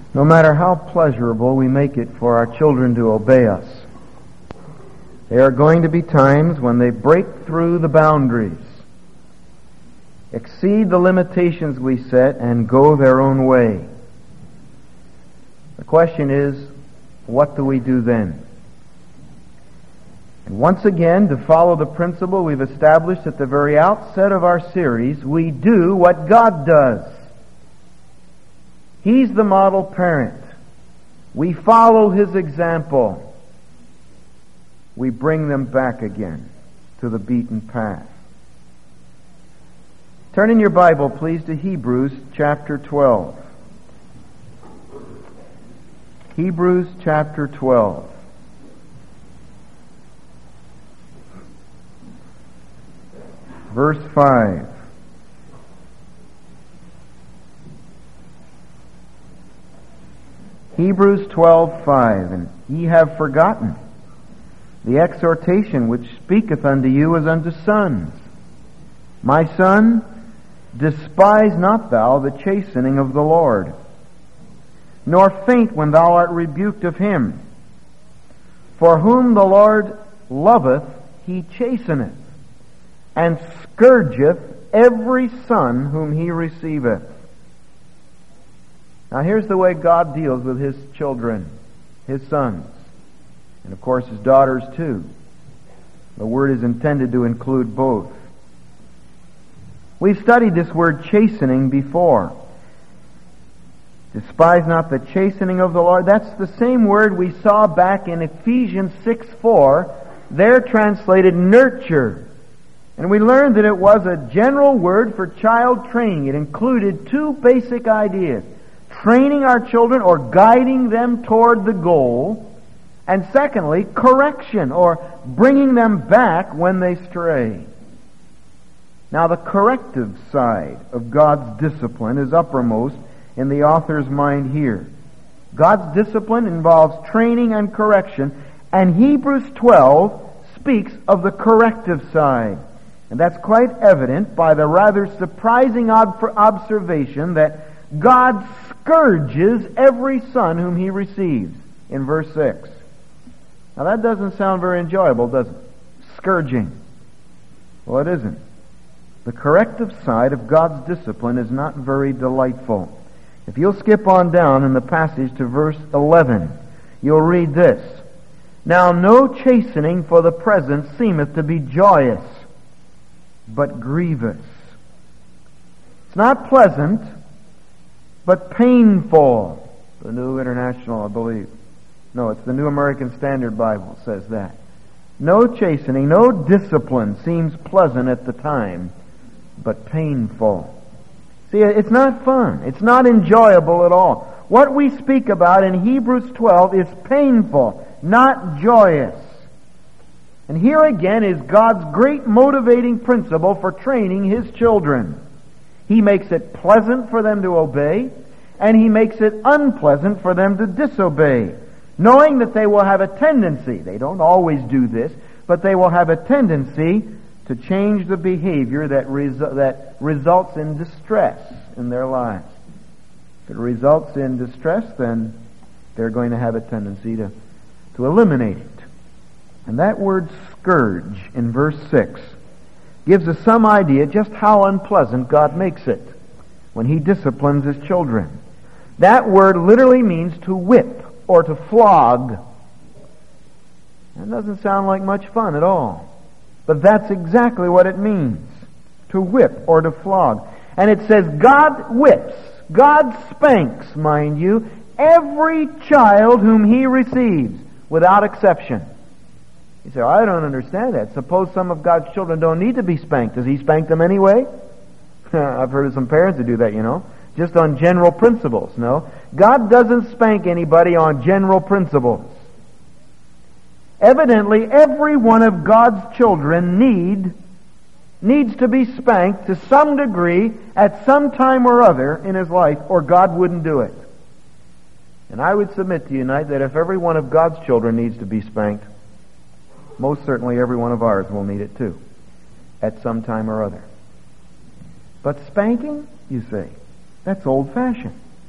No matter how pleasurable we make it for our children to obey us, there are going to be times when they break through the boundaries, exceed the limitations we set, and go their own way. The question is, what do we do then? And once again, to follow the principle we've established at the very outset of our series, we do what God does. He's the model parent. We follow His example. We bring them back again to the beaten path. Turn in your Bible, please, to Hebrews chapter 12. Hebrews chapter 12. Verse 5. Hebrews 12:5. And ye have forgotten the exhortation which speaketh unto you as unto sons. My son, despise not thou the chastening of the Lord, nor faint when thou art rebuked of Him. For whom the Lord loveth, He chasteneth, and scourgeth every son whom He receiveth. Now here's the way God deals with His children, His sons, and of course His daughters too. The word is intended to include both. We've studied this word chastening before. Despise not the chastening of the Lord. That's the same word we saw back in Ephesians 6:4. There translated nurture. And we learned that it was a general word for child training. It included two basic ideas: training our children or guiding them toward the goal, and secondly, correction or bringing them back when they stray. Now, the corrective side of God's discipline is uppermost in the author's mind here. God's discipline involves training and correction, and Hebrews 12 speaks of the corrective side. And that's quite evident by the rather surprising observation that God scourges every son whom He receives in verse 6. Now that doesn't sound very enjoyable, does it? Scourging. Well, it isn't. The corrective side of God's discipline is not very delightful. If you'll skip on down in the passage to verse 11, you'll read this. Now no chastening for the present seemeth to be joyous, but grievous. It's not pleasant, but painful. The New International, I believe. No, it's the New American Standard Bible says that. No chastening, no discipline seems pleasant at the time, but painful. See, it's not fun. It's not enjoyable at all. What we speak about in Hebrews 12 is painful, not joyous. And here again is God's great motivating principle for training His children. He makes it pleasant for them to obey, and He makes it unpleasant for them to disobey, knowing that they will have a tendency, they don't always do this, but they will have a tendency to change the behavior that results in distress in their lives. If it results in distress, then they're going to have a tendency to eliminate it. And that word scourge in verse 6 gives us some idea just how unpleasant God makes it when He disciplines His children. That word literally means to whip or to flog. That doesn't sound like much fun at all. But that's exactly what it means, to whip or to flog. And it says God whips, God spanks, mind you, every child whom He receives, without exception. You say, I don't understand that. Suppose some of God's children don't need to be spanked. Does He spank them anyway? I've heard of some parents who do that, just on general principles. No, God doesn't spank anybody on general principles. Evidently, every one of God's children needs to be spanked to some degree at some time or other in his life, or God wouldn't do it. And I would submit to you tonight that if every one of God's children needs to be spanked, most certainly every one of ours will need it too, at some time or other. But spanking, you say, that's old-fashioned.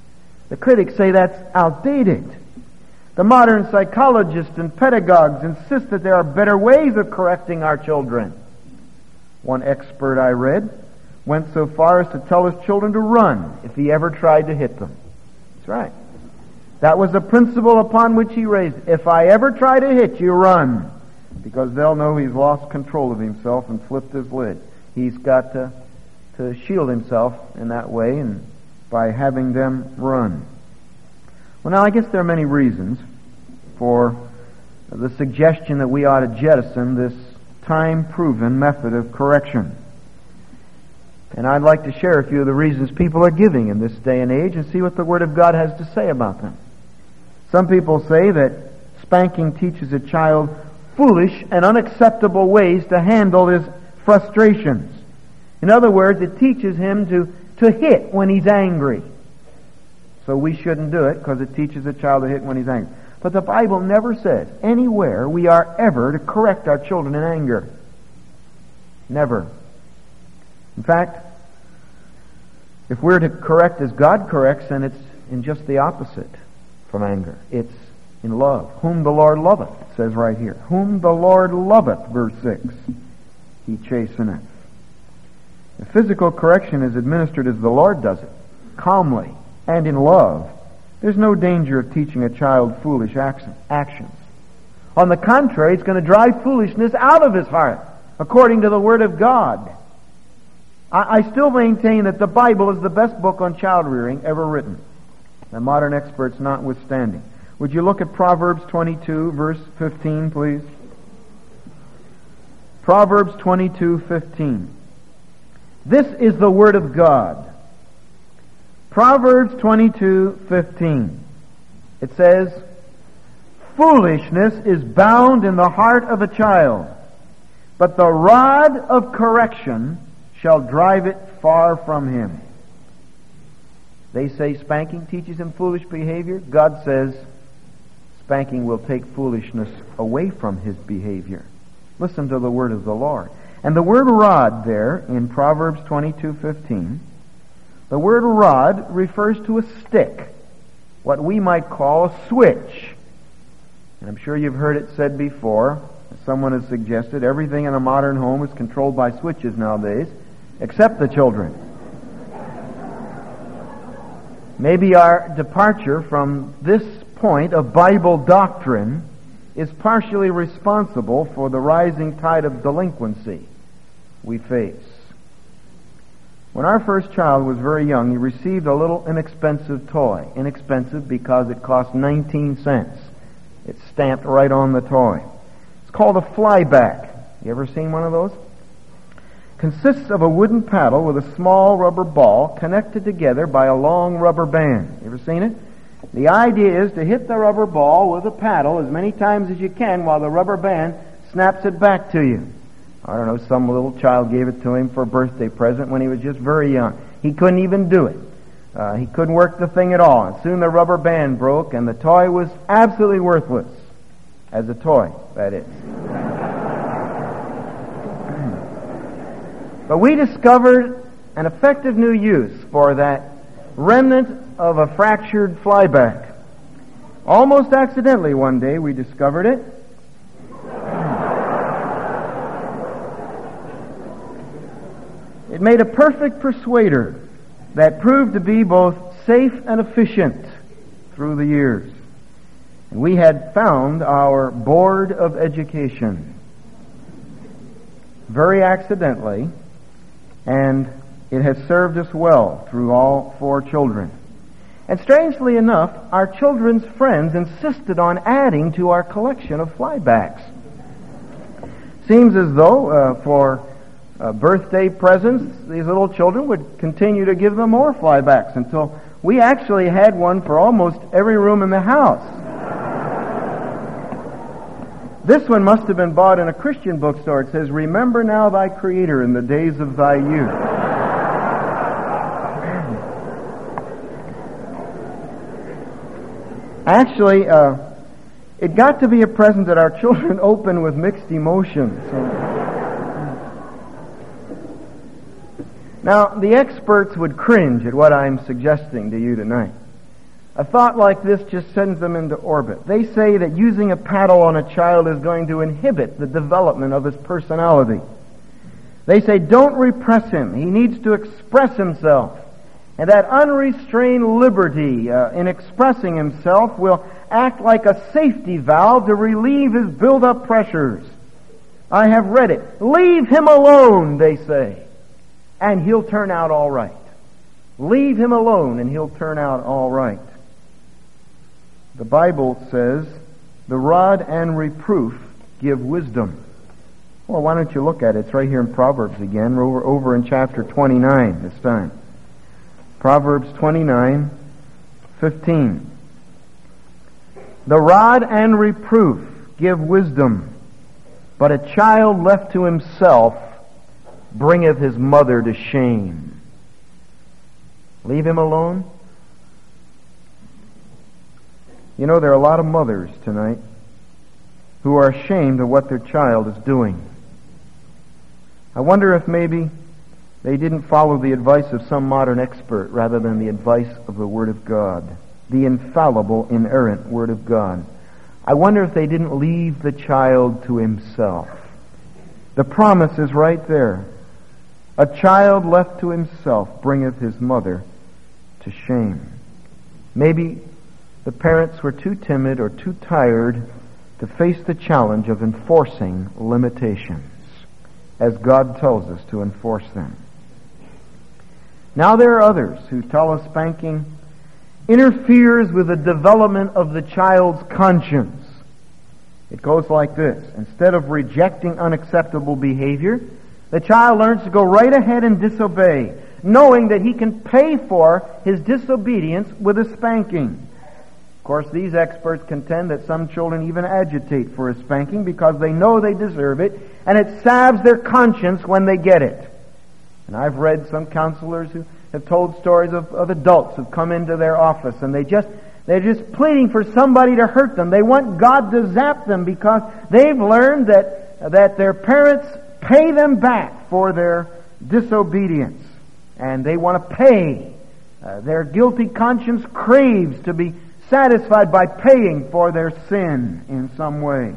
The critics say that's outdated. The modern psychologists and pedagogues insist that there are better ways of correcting our children. One expert I read went so far as to tell his children to run if he ever tried to hit them. That's right. That was the principle upon which he raised. If I ever try to hit you, run. Because they'll know he's lost control of himself and flipped his lid. He's got to shield himself in that way and by having them run. Well, now I guess there are many reasons for the suggestion that we ought to jettison this time-proven method of correction. And I'd like to share a few of the reasons people are giving in this day and age and see what the Word of God has to say about them. Some people say that spanking teaches a child foolish and unacceptable ways to handle his frustrations. In other words, it teaches him to hit when he's angry. So we shouldn't do it because it teaches a child to hit when he's angry. But the Bible never says anywhere we are ever to correct our children in anger. Never. In fact, if we're to correct as God corrects, then it's in just the opposite from anger. It's in love. Whom the Lord loveth, it says right here. Whom the Lord loveth, verse 6, he chasteneth. The physical correction is administered as the Lord does it, calmly and in love. There's no danger of teaching a child foolish actions. On the contrary, it's going to drive foolishness out of his heart, according to the Word of God. I still maintain that the Bible is the best book on child rearing ever written, the modern experts notwithstanding. Would you look at Proverbs 22, verse 15, please? Proverbs 22:15. This is the Word of God. Proverbs 22:15. It says, foolishness is bound in the heart of a child, but the rod of correction shall drive it far from him. They say spanking teaches him foolish behavior. God says spanking will take foolishness away from his behavior. Listen to the word of the Lord. And the word rod there in Proverbs 22:15, the word rod refers to a stick, what we might call a switch. And I'm sure you've heard it said before. Someone has suggested everything in a modern home is controlled by switches nowadays, except the children. Maybe our departure from this point of Bible doctrine is partially responsible for the rising tide of delinquency we face. When our first child was very young, he received a little inexpensive toy. Inexpensive because it cost 19 cents. It's stamped right on the toy. It's called a flyback. You ever seen one of those? Consists of a wooden paddle with a small rubber ball connected together by a long rubber band. You ever seen it? The idea is to hit the rubber ball with a paddle as many times as you can while the rubber band snaps it back to you. I don't know, some little child gave it to him for a birthday present when he was just very young. He couldn't even do it. He couldn't work the thing at all. And soon the rubber band broke and the toy was absolutely worthless. As a toy, that is. But we discovered an effective new use for that remnant of a fractured flyback. Almost accidentally one day we discovered it. It made a perfect persuader that proved to be both safe and efficient through the years. And we had found our Board of Education very accidentally, and it has served us well through all 4 children. And strangely enough, our children's friends insisted on adding to our collection of flybacks. Seems as though for birthday presents, these little children would continue to give them more flybacks until we actually had one for almost every room in the house. This one must have been bought in a Christian bookstore. It says, "Remember now thy Creator in the days of thy youth." Actually, it got to be a present that our children opened with mixed emotions. Now, the experts would cringe at what I'm suggesting to you tonight. A thought like this just sends them into orbit. They say that using a paddle on a child is going to inhibit the development of his personality. They say, don't repress him. He needs to express himself. And that unrestrained liberty in expressing himself will act like a safety valve to relieve his built-up pressures. I have read it. Leave him alone, they say, and he'll turn out all right. Leave him alone and he'll turn out all right. The Bible says, the rod and reproof give wisdom. Well, why don't you look at it? It's right here in Proverbs again. We're over in chapter 29 this time. Proverbs 29:15. The rod and reproof give wisdom, but a child left to himself bringeth his mother to shame. Leave him alone. You know, there are a lot of mothers tonight who are ashamed of what their child is doing. I wonder if maybe they didn't follow the advice of some modern expert rather than the advice of the Word of God, the infallible, inerrant Word of God. I wonder if they didn't leave the child to himself. The promise is right there. A child left to himself bringeth his mother to shame. Maybe the parents were too timid or too tired to face the challenge of enforcing limitations, as God tells us to enforce them. Now there are others who tell us spanking interferes with the development of the child's conscience. It goes like this. Instead of rejecting unacceptable behavior, the child learns to go right ahead and disobey, knowing that he can pay for his disobedience with a spanking. Of course, these experts contend that some children even agitate for a spanking because they know they deserve it, and it salves their conscience when they get it. And I've read some counselors who have told stories of adults who've come into their office, and they're just pleading for somebody to hurt them. They want God to zap them because they've learned that their parents pay them back for their disobedience, and they want to pay. Their guilty conscience craves to be satisfied by paying for their sin in some way.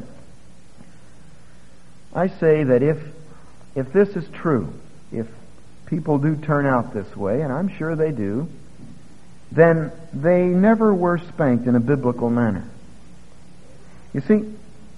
I say that if this is true, if people do turn out this way, and I'm sure they do, then they never were spanked in a biblical manner. You see,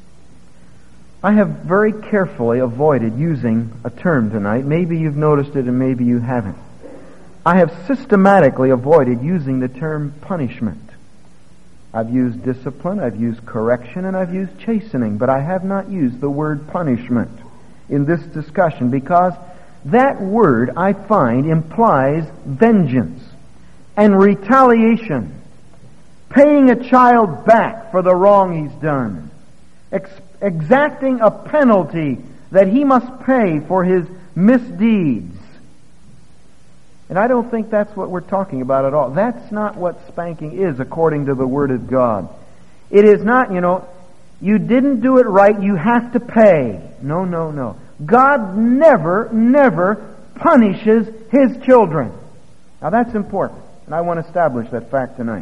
I have very carefully avoided using a term tonight. Maybe you've noticed it and maybe you haven't. I have systematically avoided using the term punishment. I've used discipline, I've used correction, and I've used chastening, but I have not used the word punishment in this discussion because that word, I find, implies vengeance and retaliation, paying a child back for the wrong he's done, exacting a penalty that he must pay for his misdeeds. And I don't think that's what we're talking about at all. That's not what spanking is according to the Word of God. It is not, you didn't do it right, you have to pay. No, no, no. God never punishes His children. Now that's important, and I want to establish that fact tonight.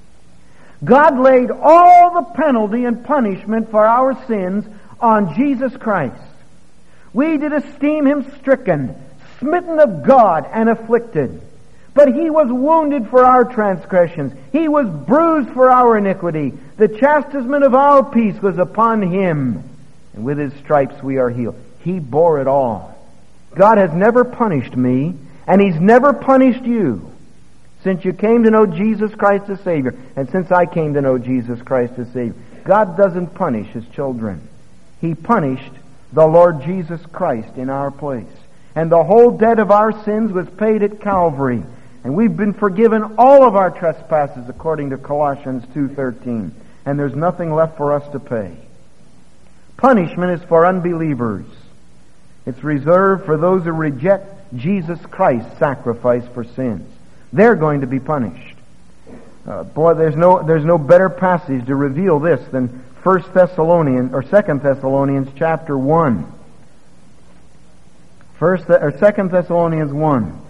God laid all the penalty and punishment for our sins on Jesus Christ. We did esteem Him stricken, smitten of God, and afflicted. But He was wounded for our transgressions. He was bruised for our iniquity. The chastisement of our peace was upon Him, and with His stripes we are healed. He bore it all. God has never punished me, and He's never punished you since you came to know Jesus Christ as Savior, and since I came to know Jesus Christ as Savior. God doesn't punish His children. He punished the Lord Jesus Christ in our place. And the whole debt of our sins was paid at Calvary. And we've been forgiven all of our trespasses according to Colossians 2:13. And there's nothing left for us to pay. Punishment is for unbelievers. It's reserved for those who reject Jesus Christ's sacrifice for sins. They're going to be punished. There's no better passage to reveal this than 2 Thessalonians chapter 1. 2 Thessalonians 1.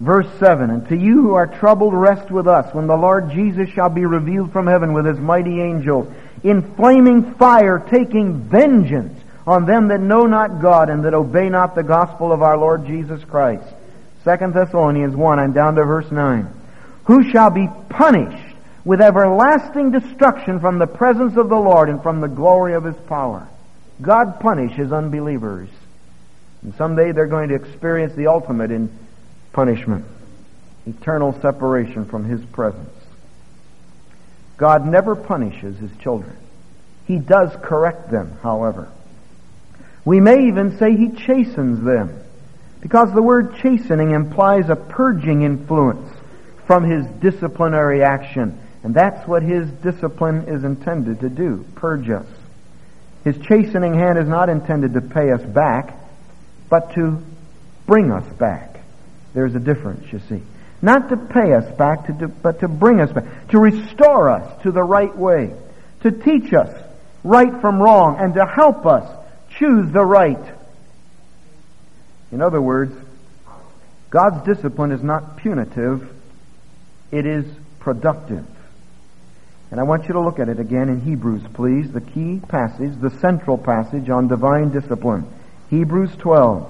Verse 7, And to you who are troubled, rest with us, when the Lord Jesus shall be revealed from heaven with his mighty angels, in flaming fire, taking vengeance on them that know not God and that obey not the gospel of our Lord Jesus Christ. 2 Thessalonians 1, I'm down to verse 9. Who shall be punished with everlasting destruction from the presence of the Lord and from the glory of his power. God punishes unbelievers. And someday they're going to experience the ultimate in punishment. Eternal separation from his presence. God never punishes his children. He does correct them, however. We may even say he chastens them, because the word chastening implies a purging influence from his disciplinary action. And that's what his discipline is intended to do, purge us. His chastening hand is not intended to pay us back, but to bring us back. There's a difference, you see. Not to pay us back, but to bring us back. To restore us to the right way. To teach us right from wrong, and to help us choose the right. In other words, God's discipline is not punitive, it is productive. And I want you to look at it again in Hebrews, please, the key passage, the central passage on divine discipline. Hebrews 12.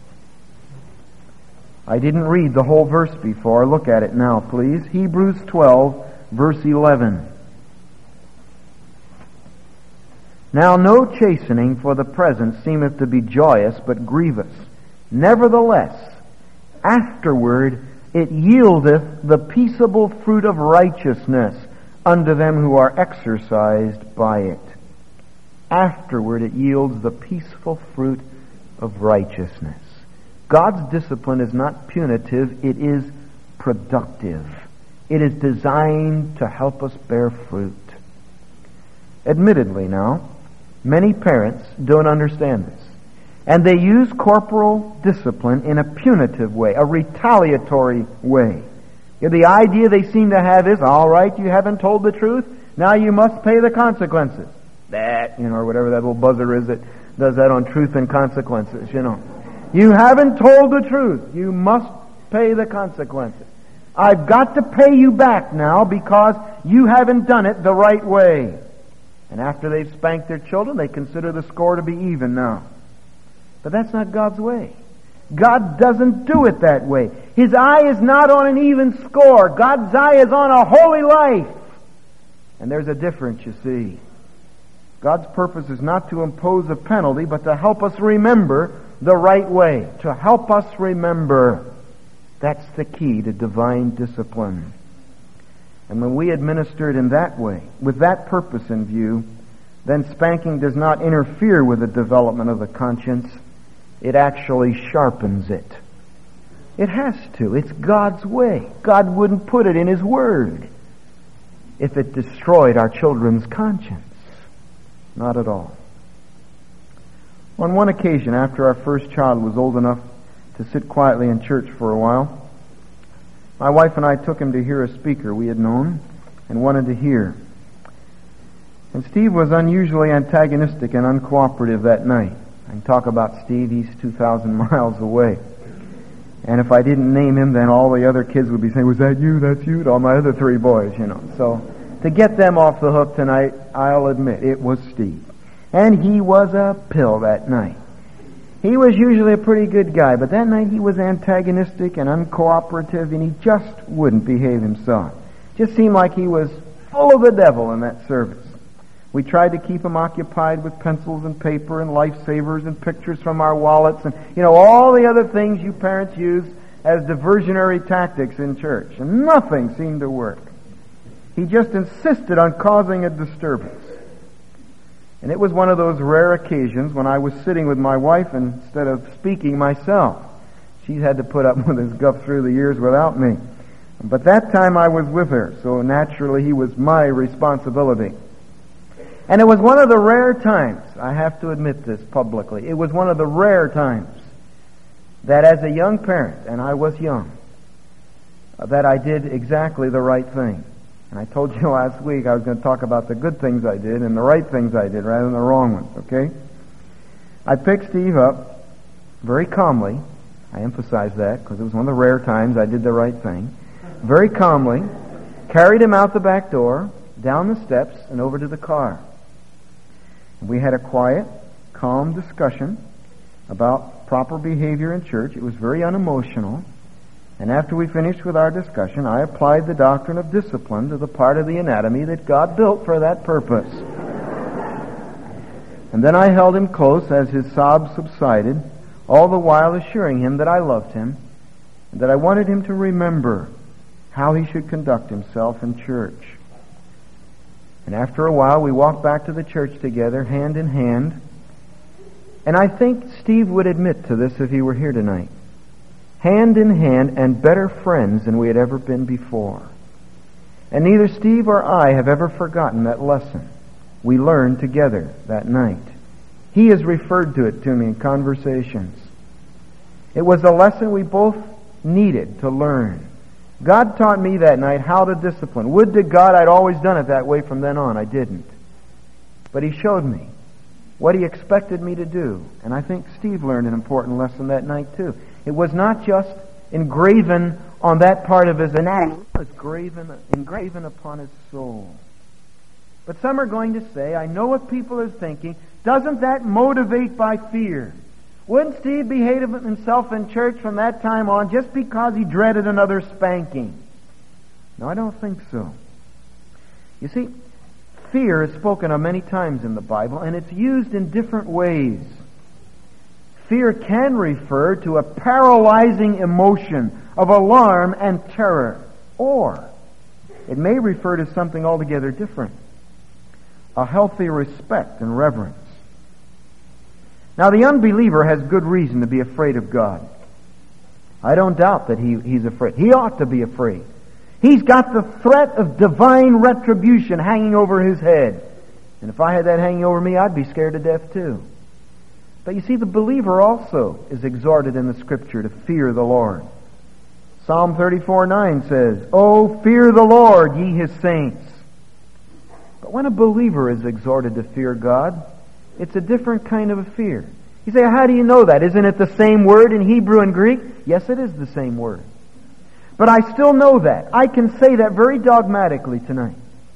I didn't read the whole verse before. Look at it now, please. Hebrews 12, verse 11. Now no chastening for the present seemeth to be joyous, but grievous. Nevertheless, afterward it yieldeth the peaceable fruit of righteousness unto them who are exercised by it. Afterward it yields the peaceful fruit of righteousness. God's discipline is not punitive, it is productive. It is designed to help us bear fruit. Admittedly now, many parents don't understand this. And they use corporal discipline in a punitive way, a retaliatory way. The idea they seem to have is, all right, you haven't told the truth, now you must pay the consequences. Or whatever that little buzzer is that does that on truth and consequences, You haven't told the truth. You must pay the consequences. I've got to pay you back now because you haven't done it the right way. And after they've spanked their children, they consider the score to be even now. But that's not God's way. God doesn't do it that way. His eye is not on an even score. God's eye is on a holy life. And there's a difference, you see. God's purpose is not to impose a penalty, but to help us remember the right way. To help us remember. That's the key to divine discipline. And when we administer it in that way, with that purpose in view, then spanking does not interfere with the development of the conscience. It actually sharpens it. It has to. It's God's way. God wouldn't put it in His Word if it destroyed our children's conscience. Not at all. On one occasion, after our first child was old enough to sit quietly in church for a while, my wife and I took him to hear a speaker we had known and wanted to hear. And Steve was unusually antagonistic and uncooperative that night. I can talk about Steve, he's 2,000 miles away. And if I didn't name him, then all the other kids would be saying, was that you? That's you? To all my other three boys, So to get them off the hook tonight, I'll admit, it was Steve. And he was a pill that night. He was usually a pretty good guy, but that night he was antagonistic and uncooperative, and he just wouldn't behave himself. Just seemed like he was full of the devil in that service. We tried to keep him occupied with pencils and paper and lifesavers and pictures from our wallets and, all the other things you parents use as diversionary tactics in church. And nothing seemed to work. He just insisted on causing a disturbance. And it was one of those rare occasions when I was sitting with my wife instead of speaking myself. She's had to put up with his guff through the years without me. But that time I was with her, so naturally he was my responsibility. And it was one of the rare times, I have to admit this publicly, it was one of the rare times that as a young parent, and I was young, that I did exactly the right thing. And I told you last week I was going to talk about the good things I did and the right things I did rather than the wrong ones, okay? I picked Steve up very calmly I emphasize that because it was one of the rare times I did the right thing. Very calmly, carried him out the back door, down the steps, and over to the car. We had a quiet, calm discussion about proper behavior in church. It was very unemotional. And after we finished with our discussion, I applied the doctrine of discipline to the part of the anatomy that God built for that purpose. And then I held him close as his sobs subsided, all the while assuring him that I loved him and that I wanted him to remember how he should conduct himself in church. And after a while, we walked back to the church together, hand in hand. And I think Steve would admit to this if he were here tonight. Hand in hand and better friends than we had ever been before. And neither Steve or I have ever forgotten that lesson we learned together that night. He has referred to it to me in conversations. It was a lesson we both needed to learn. God taught me that night how to discipline. Would to God I'd always done it that way from then on. I didn't. But He showed me what He expected me to do. And I think Steve learned an important lesson that night too. It was not just engraven on that part of his anatomy. It was engraven upon his soul. But some are going to say, I know what people are thinking, doesn't that motivate by fear? Wouldn't Steve behave himself in church from that time on just because he dreaded another spanking? No, I don't think so. You see, fear is spoken of many times in the Bible, and it's used in different ways. Fear can refer to a paralyzing emotion of alarm and terror, or it may refer to something altogether different, a healthy respect and reverence. Now, the unbeliever has good reason to be afraid of God. I don't doubt that he's afraid. He ought to be afraid. He's got the threat of divine retribution hanging over his head. And if I had that hanging over me, I'd be scared to death too. But you see, the believer also is exhorted in the Scripture to fear the Lord. Psalm 34:9 says, "Oh, fear the Lord, ye His saints." But when a believer is exhorted to fear God, it's a different kind of a fear. You say, how do you know that? Isn't it the same word in Hebrew and Greek? Yes, it is the same word. But I still know that. I can say that very dogmatically tonight.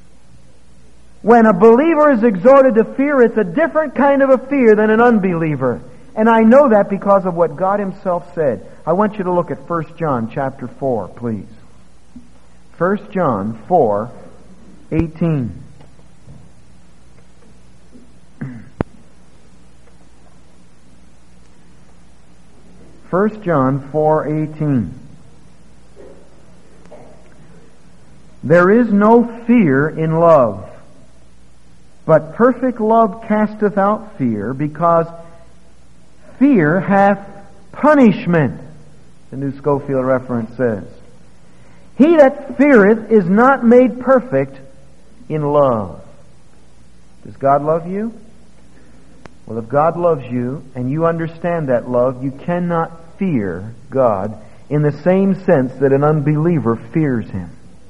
When a believer is exhorted to fear, it's a different kind of a fear than an unbeliever. And I know that because of what God Himself said. I want you to look at 1 John chapter 4, please. 1 John 4:18. 1 John 4:18. There is no fear in love, but perfect love casteth out fear, because fear hath punishment, the New Schofield reference says. He that feareth is not made perfect in love. Does God love you? Well, if God loves you and you understand that love, you cannot fear God in the same sense that an unbeliever fears Him.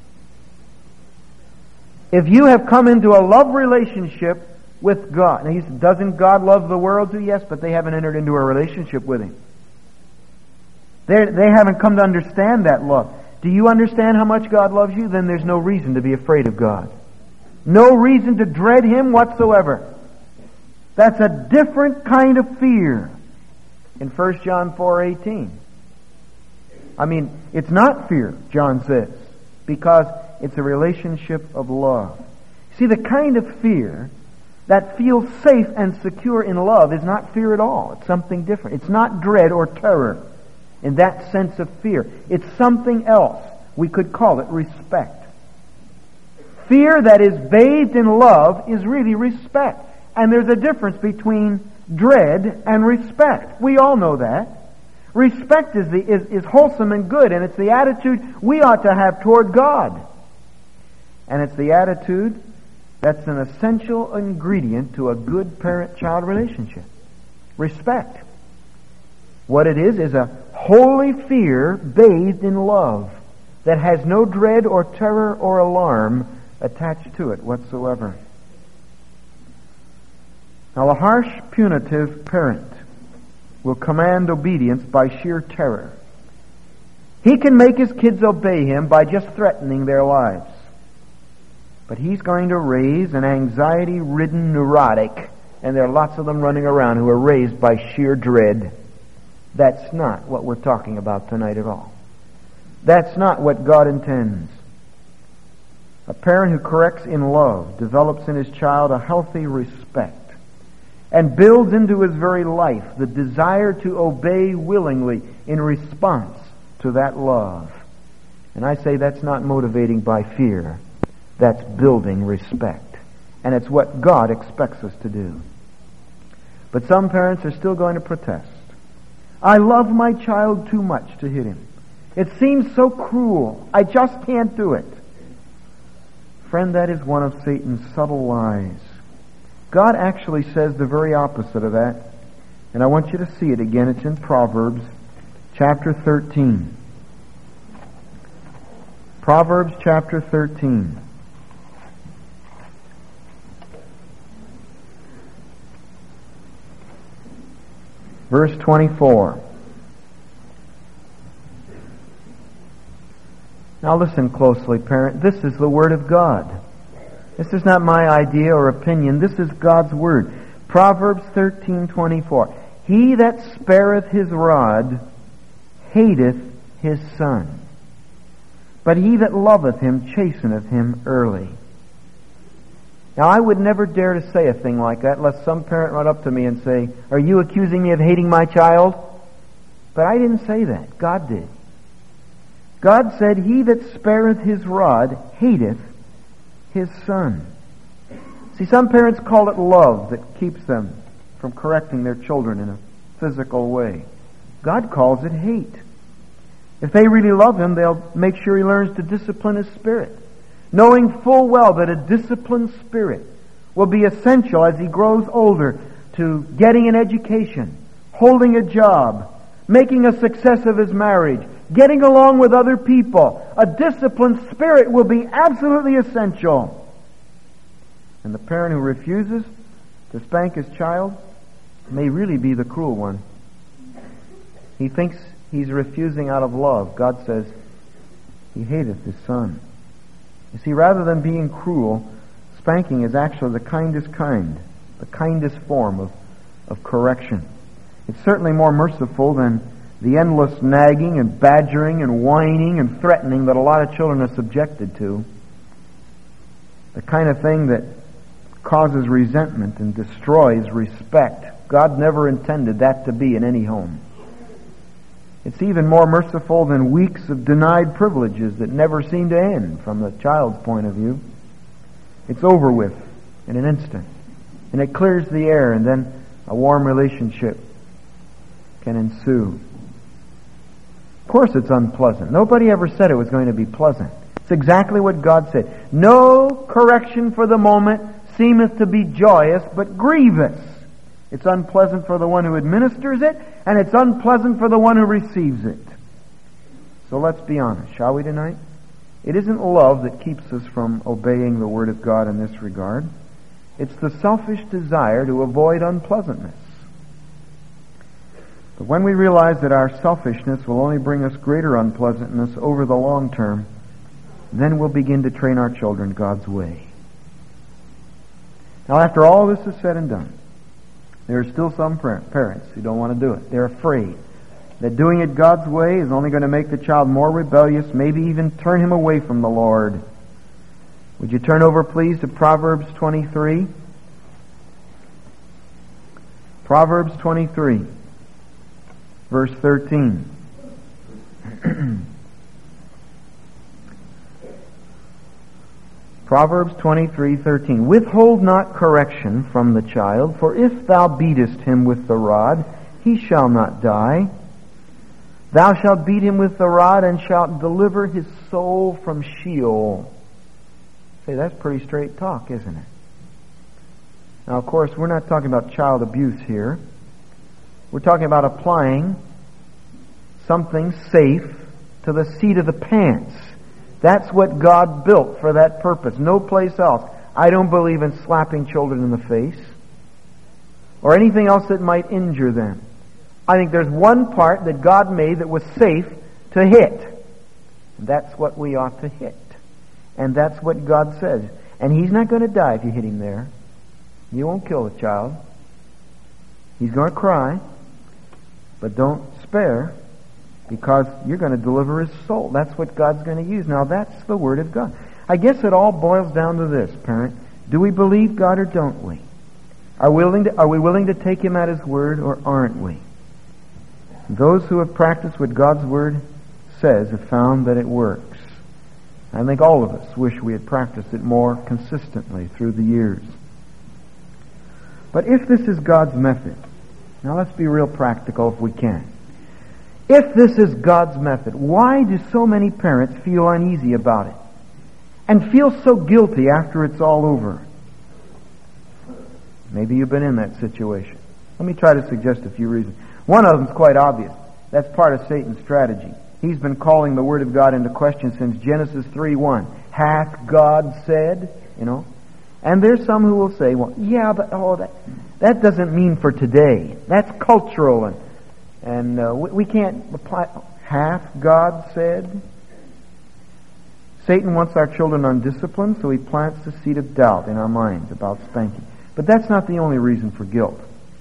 If you have come into a love relationship with God, and doesn't God love the world too? Yes, but they haven't entered into a relationship with Him. They haven't come to understand that love. Do you understand how much God loves you? Then there's no reason to be afraid of God. No reason to dread Him whatsoever. That's a different kind of fear in 1 John 4:18. I mean, it's not fear, John says, because it's a relationship of love. See, the kind of fear that feels safe and secure in love is not fear at all. It's something different. It's not dread or terror in that sense of fear. It's something else. We could call it respect. Fear that is bathed in love is really respect. And there's a difference between dread and respect. We all know that. Respect is wholesome and good, and it's the attitude we ought to have toward God. And it's the attitude that's an essential ingredient to a good parent-child relationship. Respect. What it is a holy fear bathed in love that has no dread or terror or alarm attached to it whatsoever. Now, a harsh, punitive parent will command obedience by sheer terror. He can make his kids obey him by just threatening their lives. But he's going to raise an anxiety-ridden neurotic, and there are lots of them running around who are raised by sheer dread. That's not what we're talking about tonight at all. That's not what God intends. A parent who corrects in love develops in his child a healthy respect and builds into his very life the desire to obey willingly in response to that love. And I say that's not motivating by fear. That's building respect. And it's what God expects us to do. But some parents are still going to protest. I love my child too much to hit him. It seems so cruel. I just can't do it. Friend, that is one of Satan's subtle lies. God actually says the very opposite of that. And I want you to see it again. It's in Proverbs chapter 13. Proverbs chapter 13. Verse 24. Now listen closely, parent. This is the Word of God. This is not my idea or opinion. This is God's Word. Proverbs 13:24. He that spareth his rod hateth his son, but he that loveth him chasteneth him early. Now I would never dare to say a thing like that unless some parent run up to me and say, "Are you accusing me of hating my child?" But I didn't say that. God did. God said, he that spareth his rod hateth his son. See, some parents call it love that keeps them from correcting their children in a physical way. God calls it hate. If they really love him, they'll make sure he learns to discipline his spirit, knowing full well that a disciplined spirit will be essential as he grows older to getting an education, holding a job, making a success of his marriage, getting along with other people. A disciplined spirit will be absolutely essential. And the parent who refuses to spank his child may really be the cruel one. He thinks he's refusing out of love. God says, he hateth his son. You see, rather than being cruel, spanking is actually the kindest kind, the kindest form of correction. It's certainly more merciful than the endless nagging and badgering and whining and threatening that a lot of children are subjected to. The kind of thing that causes resentment and destroys respect. God never intended that to be in any home. It's even more merciful than weeks of denied privileges that never seem to end from the child's point of view. It's over with in an instant. And it clears the air, and then a warm relationship can ensue. Of course it's unpleasant. Nobody ever said it was going to be pleasant. It's exactly what God said. No correction for the moment seemeth to be joyous, but grievous. It's unpleasant for the one who administers it, and it's unpleasant for the one who receives it. So let's be honest, shall we tonight? It isn't love that keeps us from obeying the Word of God in this regard. It's the selfish desire to avoid unpleasantness. But when we realize that our selfishness will only bring us greater unpleasantness over the long term, then we'll begin to train our children God's way. Now, after all this is said and done, there are still some parents who don't want to do it. They're afraid that doing it God's way is only going to make the child more rebellious, maybe even turn him away from the Lord. Would you turn over, please, to Proverbs 23? Proverbs 23. Verse 13. Proverbs 23:13. Withhold not correction from the child, for if thou beatest him with the rod, he shall not die. Thou shalt beat him with the rod, and shalt deliver his soul from Sheol. Say, that's pretty straight talk, isn't it? Now, of course, we're not talking about child abuse here. We're talking about applying something safe to the seat of the pants. That's what God built for that purpose. No place else. I don't believe in slapping children in the face or anything else that might injure them. I think there's one part that God made that was safe to hit. That's what we ought to hit. And that's what God says. And he's not going to die if you hit him there. You won't kill the child. He's going to cry, but don't spare, because you're going to deliver his soul. That's what God's going to use. Now that's the Word of God. I guess it all boils down to this, parent. Do we believe God or don't we? Are we willing to take him at his word or aren't we? Those who have practiced what God's Word says have found that it works. I think all of us wish we had practiced it more consistently through the years. But if this is God's method, now let's be real practical if we can. If this is God's method, why do so many parents feel uneasy about it and feel so guilty after it's all over? Maybe you've been in that situation. Let me try to suggest a few reasons. One of them is quite obvious. That's part of Satan's strategy. He's been calling the Word of God into question since Genesis 3:1. Hath God said? And there's some who will say, well, yeah, but that doesn't mean for today. That's cultural, and we can't apply. Hath God said? Satan wants our children undisciplined, so he plants the seed of doubt in our minds about spanking. But that's not the only reason for guilt.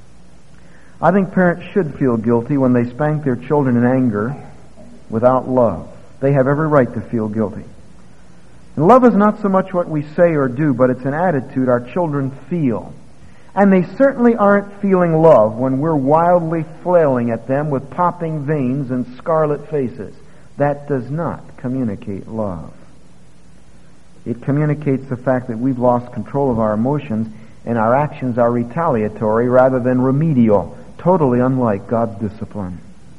I think parents should feel guilty when they spank their children in anger without love. They have every right to feel guilty. And love is not so much what we say or do, but it's an attitude our children feel. And they certainly aren't feeling love when we're wildly flailing at them with popping veins and scarlet faces. That does not communicate love. It communicates the fact that we've lost control of our emotions and our actions are retaliatory rather than remedial, totally unlike God's discipline.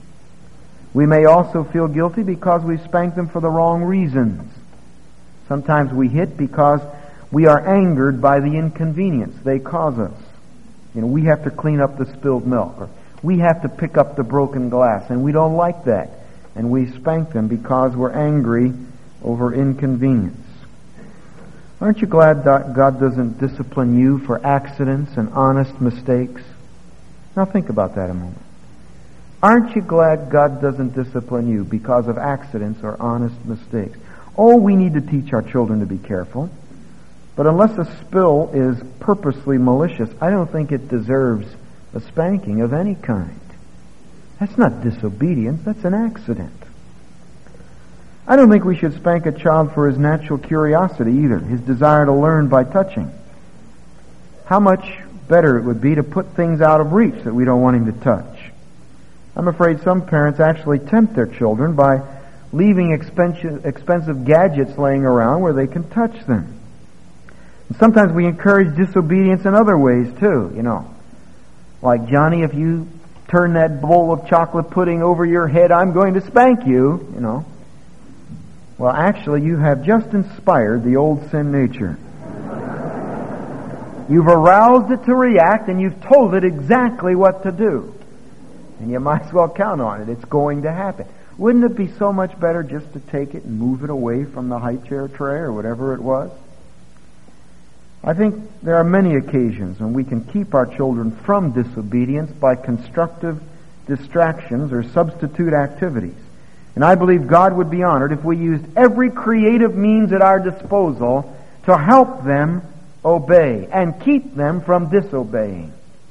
We may also feel guilty because we spanked them for the wrong reasons. Sometimes we hit because we are angered by the inconvenience they cause us. We have to clean up the spilled milk, or we have to pick up the broken glass, and we don't like that. And we spank them because we're angry over inconvenience. Aren't you glad that God doesn't discipline you for accidents and honest mistakes? Now think about that a moment. Aren't you glad God doesn't discipline you because of accidents or honest mistakes? Oh, we need to teach our children to be careful. But unless a spill is purposely malicious, I don't think it deserves a spanking of any kind. That's not disobedience, that's an accident. I don't think we should spank a child for his natural curiosity either, his desire to learn by touching. How much better it would be to put things out of reach that we don't want him to touch. I'm afraid some parents actually tempt their children by leaving expensive gadgets laying around where they can touch them. And sometimes we encourage disobedience in other ways too, Like, Johnny, if you turn that bowl of chocolate pudding over your head, I'm going to spank you, Well, actually, you have just inspired the old sin nature. You've aroused it to react, and you've told it exactly what to do. And you might as well count on it. It's going to happen. Wouldn't it be so much better just to take it and move it away from the high chair tray or whatever it was? I think there are many occasions when we can keep our children from disobedience by constructive distractions or substitute activities. And I believe God would be honored if we used every creative means at our disposal to help them obey and keep them from disobeying.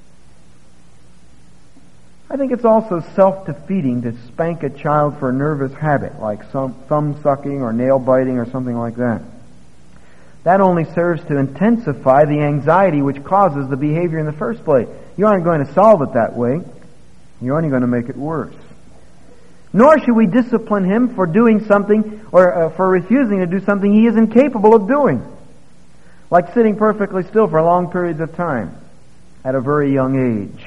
I think it's also self-defeating to spank a child for a nervous habit, like thumb sucking or nail biting or something like that. That only serves to intensify the anxiety which causes the behavior in the first place. You aren't going to solve it that way. You're only going to make it worse. Nor should we discipline him for doing something or for refusing to do something he is incapable of doing. Like sitting perfectly still for long periods of time at a very young age.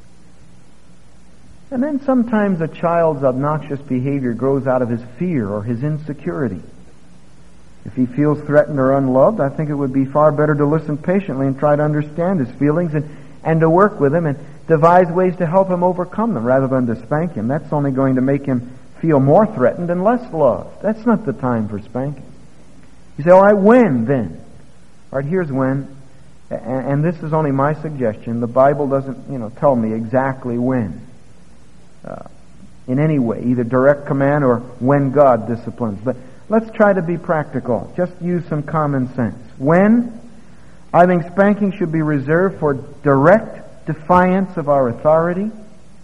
And then sometimes a child's obnoxious behavior grows out of his fear or his insecurity. If he feels threatened or unloved, I think it would be far better to listen patiently and try to understand his feelings and to work with him and devise ways to help him overcome them rather than to spank him. That's only going to make him feel more threatened and less loved. That's not the time for spanking. You say, all right, when then? All right, here's when. And this is only my suggestion. The Bible doesn't, tell me exactly when. in any way, either direct command or when God disciplines. But let's try to be practical. Just use some common sense. When? I think spanking should be reserved for direct defiance of our authority,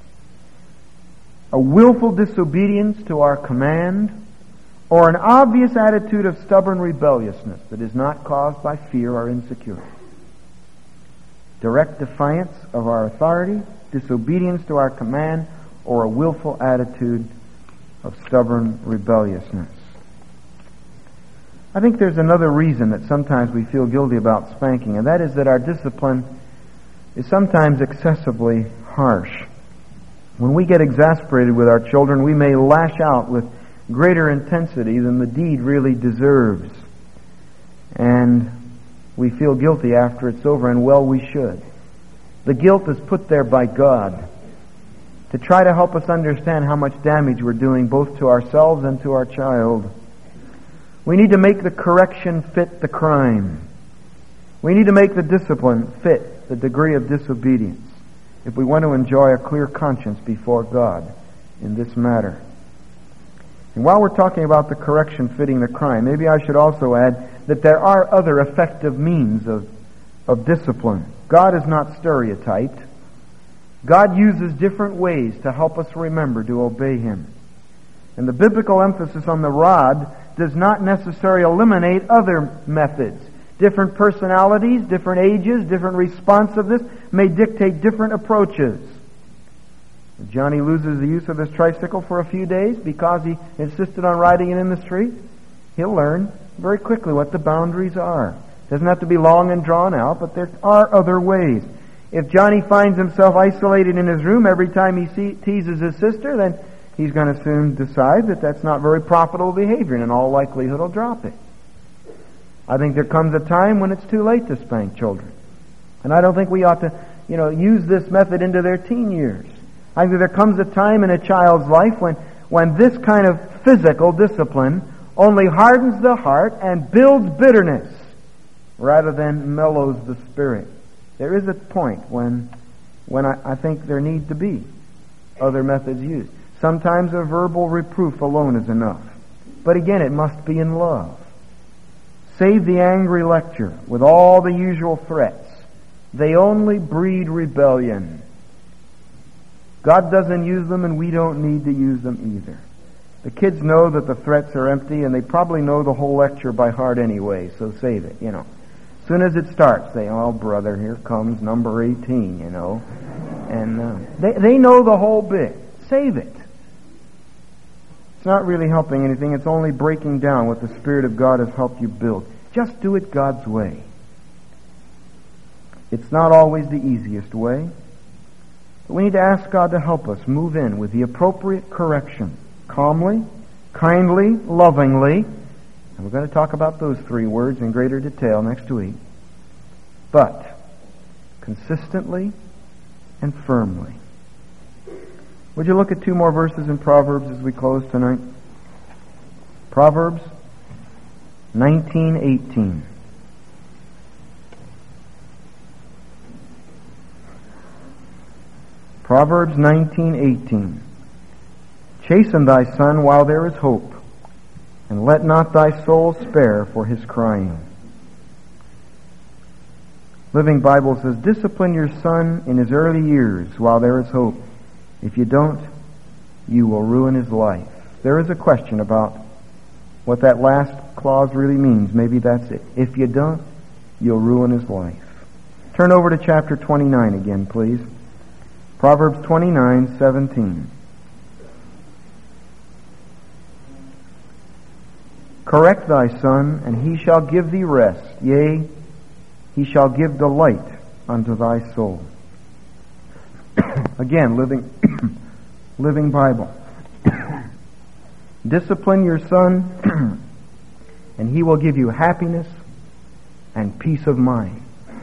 a willful disobedience to our command, or an obvious attitude of stubborn rebelliousness that is not caused by fear or insecurity. Direct defiance of our authority, disobedience to our command, or a willful attitude of stubborn rebelliousness. I think there's another reason that sometimes we feel guilty about spanking, and that is that our discipline is sometimes excessively harsh. When we get exasperated with our children, we may lash out with greater intensity than the deed really deserves. And we feel guilty after it's over, and well, we should. The guilt is put there by God to try to help us understand how much damage we're doing both to ourselves and to our child. We need to make the correction fit the crime. We need to make the discipline fit the degree of disobedience if we want to enjoy a clear conscience before God in this matter. And while we're talking about the correction fitting the crime, maybe I should also add that there are other effective means of discipline. God is not stereotyped. God uses different ways to help us remember to obey Him. And the biblical emphasis on the rod does not necessarily eliminate other methods. Different personalities, different ages, different responsiveness may dictate different approaches. If Johnny loses the use of his tricycle for a few days because he insisted on riding it in the street, he'll learn very quickly what the boundaries are. It doesn't have to be long and drawn out, but there are other ways. If Johnny finds himself isolated in his room every time he teases his sister, then he's going to soon decide that that's not very profitable behavior, and in all likelihood he'll drop it. I think there comes a time when it's too late to spank children. And I don't think we ought to, use this method into their teen years. I think there comes a time in a child's life when this kind of physical discipline only hardens the heart and builds bitterness rather than mellows the spirit. There is a point when I think there need to be other methods used. Sometimes a verbal reproof alone is enough. But again, it must be in love. Save the angry lecture with all the usual threats. They only breed rebellion. God doesn't use them, and we don't need to use them either. The kids know that the threats are empty, and they probably know the whole lecture by heart anyway, so save it, As soon as it starts, they, oh, brother, here comes number 18, And they know the whole bit. Save it. It's not really helping anything. It's only breaking down what the Spirit of God has helped you build. Just do it God's way. It's not always the easiest way. But we need to ask God to help us move in with the appropriate correction. Calmly, kindly, lovingly. And we're going to talk about those three words in greater detail next week. But consistently and firmly. Would you look at two more verses in Proverbs as we close tonight? Proverbs 19:18. Proverbs 19:18. Chasten thy son while there is hope, and let not thy soul spare for his crying. Living Bible says, discipline your son in his early years while there is hope. If you don't, you will ruin his life. There is a question about what that last clause really means. Maybe that's it. If you don't, you'll ruin his life. Turn over to chapter 29 again, please. Proverbs 29:17. Correct thy son, and he shall give thee rest. Yea, he shall give delight unto thy soul. Again, living Bible. Discipline your son, and he will give you happiness and peace of mind.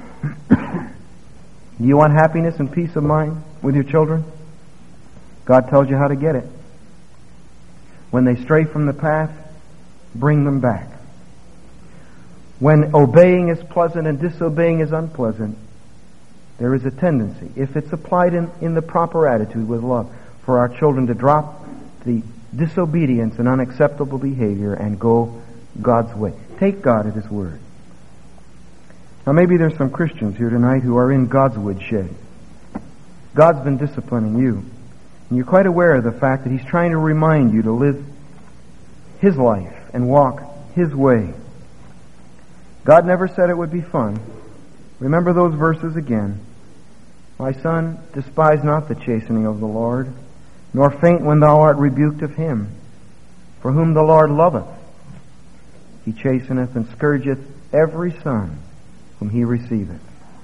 Do you want happiness and peace of mind with your children? God tells you how to get it. When they stray from the path, bring them back. When obeying is pleasant and disobeying is unpleasant, there is a tendency, if it's applied in the proper attitude with love, for our children to drop the disobedience and unacceptable behavior and go God's way. Take God at His word. Now maybe there's some Christians here tonight who are in God's woodshed. God's been disciplining you. And you're quite aware of the fact that He's trying to remind you to live His life and walk His way. God never said it would be fun. Remember those verses again. My son, despise not the chastening of the Lord, nor faint when thou art rebuked of Him. For whom the Lord loveth, He chasteneth and scourgeth every son whom He receiveth.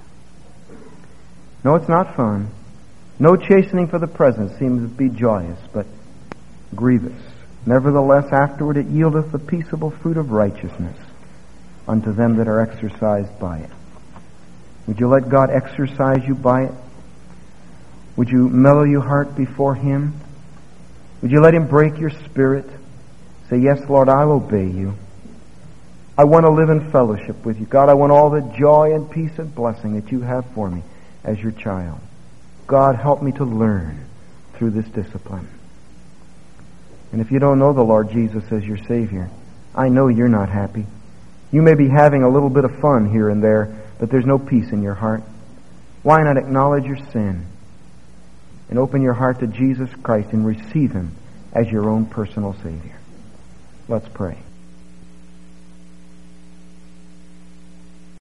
No, it's not fun. No chastening for the present seems to be joyous, but grievous. Nevertheless, afterward it yieldeth the peaceable fruit of righteousness unto them that are exercised by it. Would you let God exercise you by it? Would you mellow your heart before Him? Would you let Him break your spirit? Say, yes, Lord, I'll obey You. I want to live in fellowship with You. God, I want all the joy and peace and blessing that You have for me as Your child. God, help me to learn through this discipline. And if you don't know the Lord Jesus as your Savior, I know you're not happy. You may be having a little bit of fun here and there, but there's no peace in your heart. Why not acknowledge your sin and open your heart to Jesus Christ and receive Him as your own personal Savior? Let's pray.